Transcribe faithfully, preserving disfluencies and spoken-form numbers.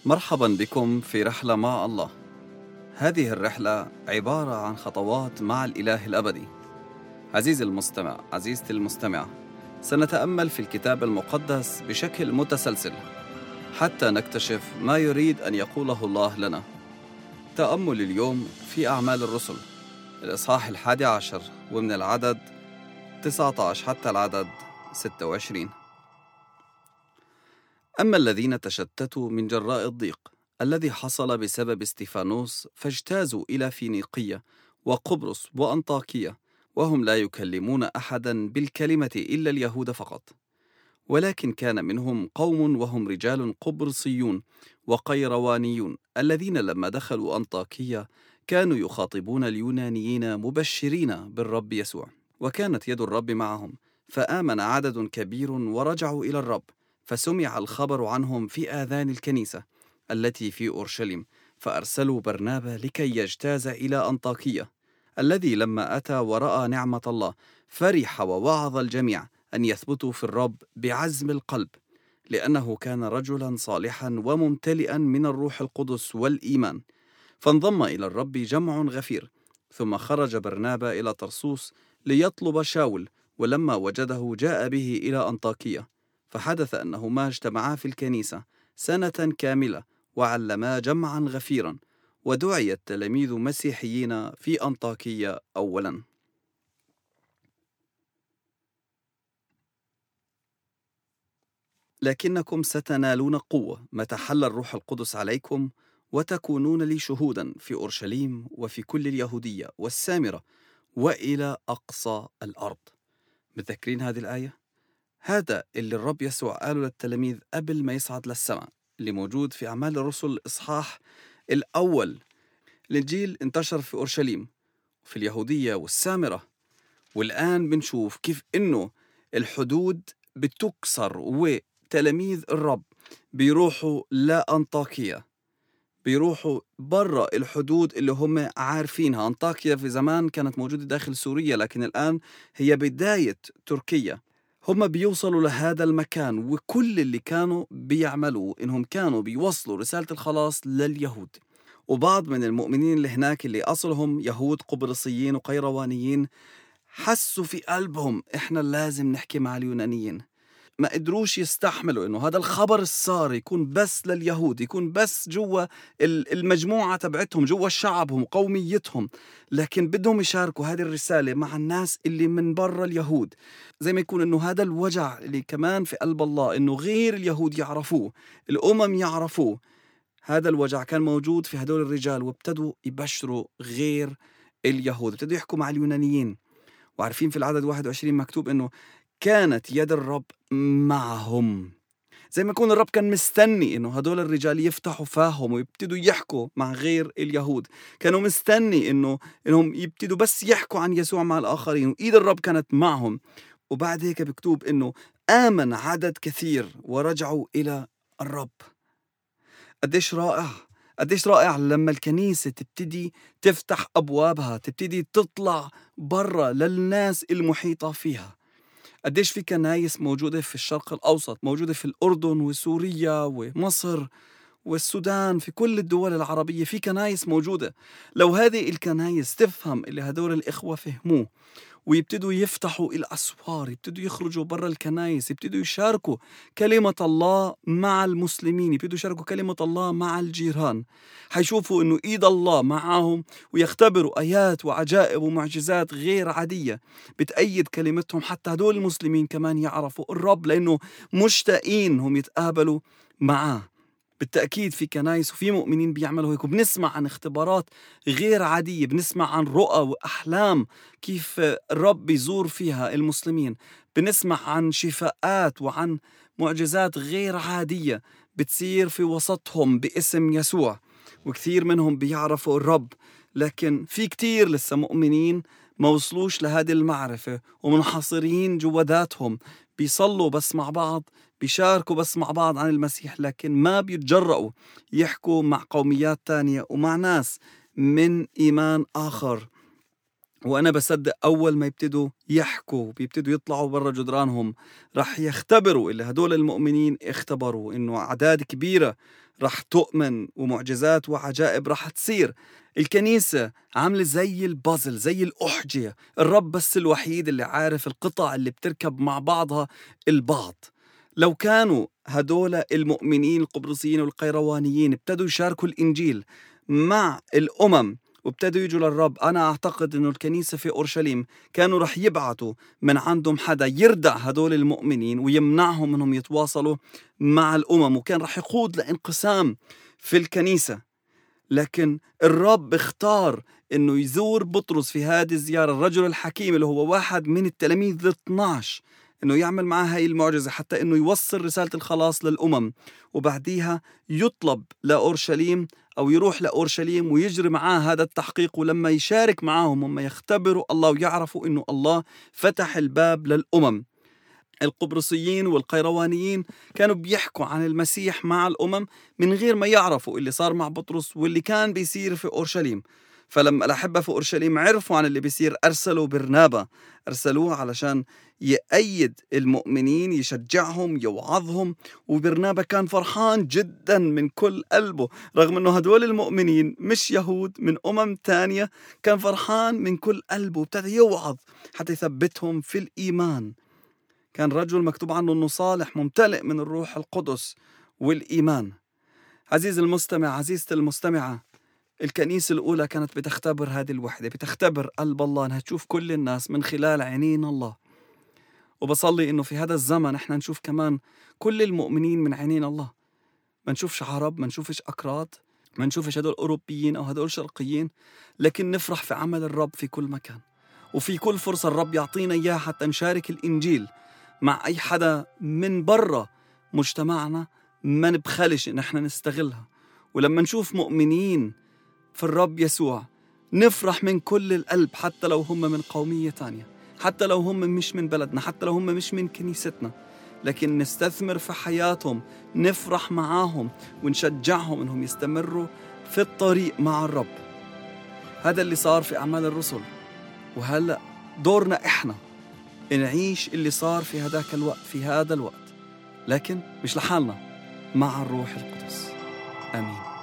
مرحبا بكم في رحلة مع الله. هذه الرحلة عبارة عن خطوات مع الإله الأبدي. عزيزي المستمع، عزيزتي المستمعة، سنتأمل في الكتاب المقدس بشكل متسلسل حتى نكتشف ما يريد أن يقوله الله لنا. تأمل اليوم في أعمال الرسل، الإصحاح الحادي عشر ومن العدد تسعة عشر حتى العدد ستة وعشرين. أما الذين تشتتوا من جراء الضيق الذي حصل بسبب استفانوس فاجتازوا إلى فينيقية وقبرص وأنطاكية، وهم لا يكلمون أحدا بالكلمة إلا اليهود فقط. ولكن كان منهم قوم وهم رجال قبرصيون وقيروانيون الذين لما دخلوا أنطاكية كانوا يخاطبون اليونانيين مبشرين بالرب يسوع، وكانت يد الرب معهم، فآمن عدد كبير ورجعوا إلى الرب. فسمع الخبر عنهم في آذان الكنيسة التي في أورشليم، فأرسلوا برنابا لكي يجتاز إلى أنطاكية، الذي لما أتى ورأى نعمة الله فرح ووعظ الجميع أن يثبتوا في الرب بعزم القلب، لأنه كان رجلا صالحا وممتلئا من الروح القدس والإيمان. فانضم إلى الرب جمع غفير. ثم خرج برنابا إلى طرسوس ليطلب شاول، ولما وجده جاء به إلى أنطاكية. فحدث أنهما اجتمعا في الكنيسة سنة كاملة وعلما جمعا غفيرا، ودعي التلاميذ مسيحيين في أنطاكية أولا. لكنكم ستنالون قوة متى حل الروح القدس عليكم، وتكونون لي شهودا في أورشليم وفي كل اليهودية والسامرة وإلى أقصى الأرض. متذكرين هذه الآية؟ هذا اللي الرب يسوع قاله للتلاميذ قبل ما يصعد للسماء، اللي موجود في أعمال الرسل الإصحاح الأول. الإنجيل انتشر في أورشليم وفي اليهودية والسامرة، والآن بنشوف كيف إنه الحدود بتكسر وتلاميذ الرب بيروحوا لأنطاكية، بيروحوا برا الحدود اللي هم عارفينها. أنطاكية في زمان كانت موجودة داخل سوريا، لكن الآن هي بداية تركيا. هم بيوصلوا لهذا المكان، وكل اللي كانوا بيعملوه إنهم كانوا بيوصلوا رسالة الخلاص لليهود. وبعض من المؤمنين اللي هناك اللي أصلهم يهود قبرصيين وقيروانيين حسوا في قلبهم إحنا لازم نحكي مع اليونانيين. ما قدروش يستحملوا إنه هذا الخبر السار يكون بس لليهود، يكون بس جوا المجموعة تبعتهم، جوا شعبهم وقوميتهم، لكن بدهم يشاركوا هذه الرسالة مع الناس اللي من برا اليهود. زي ما يكون إنه هذا الوجع اللي كمان في قلب الله إنه غير اليهود يعرفوه، الأمم يعرفوه. هذا الوجع كان موجود في هدول الرجال، وابتدوا يبشروا غير اليهود، ابتدوا يحكوا مع اليونانيين. وعارفين في العدد واحد وعشرين مكتوب إنه كانت يد الرب معهم. زي ما يكون الرب كان مستني إنه هدول الرجال يفتحوا فاهم ويبتدوا يحكوا مع غير اليهود. كانوا مستني إنه إنهم يبتدوا بس يحكوا عن يسوع مع الآخرين، وإيد الرب كانت معهم. وبعد هيك بكتوب إنه آمن عدد كثير ورجعوا إلى الرب. قديش رائع، قديش رائع لما الكنيسة تبتدي تفتح أبوابها، تبتدي تطلع برا للناس المحيطة فيها. قديش في كنايس موجودة في الشرق الأوسط، موجودة في الأردن وسوريا ومصر والسودان، في كل الدول العربية في كنايس موجودة. لو هذه الكنايس تفهم اللي هدول الإخوة فهموه ويبتدوا يفتحوا الأسوار، يبتدوا يخرجوا برا الكنايس، يبتدوا يشاركوا كلمة الله مع المسلمين، يبتدوا يشاركوا كلمة الله مع الجيران، حيشوفوا إنه إيد الله معهم، ويختبروا آيات وعجائب ومعجزات غير عادية بتأيد كلمتهم. حتى هدول المسلمين كمان يعرفوا الرب، لأنه مشتاقين هم يتقابلوا معاه. بالتأكيد في كنايس وفي مؤمنين بيعملوا هيك، وبنسمع عن اختبارات غير عادية، بنسمع عن رؤى وأحلام كيف الرب بيزور فيها المسلمين، بنسمع عن شفاءات وعن معجزات غير عادية بتصير في وسطهم باسم يسوع، وكثير منهم بيعرفوا الرب. لكن في كتير لسه مؤمنين ما وصلوش لهذه المعرفة ومنحصرين جوا ذاتهم، بيصلوا بس مع بعض، بيشاركوا بس مع بعض عن المسيح، لكن ما بيتجرؤوا يحكوا مع قوميات تانية ومع ناس من إيمان آخر. وأنا بصدق أول ما يبتدوا يحكوا بيبتدوا يطلعوا برا جدرانهم رح يختبروا اللي هدول المؤمنين اختبروا، إنه أعداد كبيرة رح تؤمن ومعجزات وعجائب رح تصير. الكنيسة عاملة زي البازل، زي الأحجية، الرب بس الوحيد اللي عارف القطع اللي بتركب مع بعضها البعض. لو كانوا هدول المؤمنين القبرصيين والقيروانيين ابتدوا يشاركوا الإنجيل مع الأمم وابتدوا يجوا للرب، أنا أعتقد أنه الكنيسة في أورشليم كانوا رح يبعثوا من عندهم حدا يردع هدول المؤمنين ويمنعهم منهم يتواصلوا مع الأمم، وكان رح يقود لانقسام في الكنيسة. لكن الرب اختار أنه يزور بطرس في هذه الزيارة، الرجل الحكيم اللي هو واحد من التلاميذ الاثناش، أنه يعمل معاه هاي المعجزة حتى أنه يوصل رسالة الخلاص للأمم، وبعديها يطلب لأورشليم أو يروح لأورشليم ويجري معاه هذا التحقيق. ولما يشارك معاهم هم يختبروا الله ويعرفوا أنه الله فتح الباب للأمم. القبرصيين والقيروانيين كانوا بيحكوا عن المسيح مع الأمم من غير ما يعرفوا اللي صار مع بطرس واللي كان بيصير في أورشليم. فلما الأحبة في أورشليم عرفوا عن اللي بيصير أرسلوا برنابا، أرسلوه علشان يأيد المؤمنين، يشجعهم، يوعظهم. وبرنابا كان فرحان جدا من كل قلبه، رغم أنه هدول المؤمنين مش يهود من أمم تانية، كان فرحان من كل قلبه، ابتدى يوعظ حتى يثبتهم في الإيمان. كان رجل مكتوب عنه أنه صالح ممتلئ من الروح القدس والإيمان. عزيز المستمع، عزيزتي المستمعة، الكنيسة الأولى كانت بتختبر هذه الوحدة، بتختبر قلب الله، أنها تشوف كل الناس من خلال عينين الله. وبصلي إنه في هذا الزمن إحنا نشوف كمان كل المؤمنين من عينين الله، ما نشوفش عرب، ما نشوفش أكراد، ما نشوفش هدول أوروبيين أو هدول شرقيين، لكن نفرح في عمل الرب في كل مكان، وفي كل فرصة الرب يعطينا إياه حتى نشارك الإنجيل مع أي حدا من برا مجتمعنا، ما نبخلش إن إحنا نستغلها. ولما نشوف مؤمنين في الرب يسوع نفرح من كل القلب، حتى لو هم من قومية تانية، حتى لو هم مش من بلدنا، حتى لو هم مش من كنيستنا، لكن نستثمر في حياتهم، نفرح معاهم ونشجعهم إنهم يستمروا في الطريق مع الرب. هذا اللي صار في أعمال الرسل، وهلأ دورنا إحنا نعيش اللي صار في هذاك الوقت في هذا الوقت، لكن مش لحالنا، مع الروح القدس. آمين.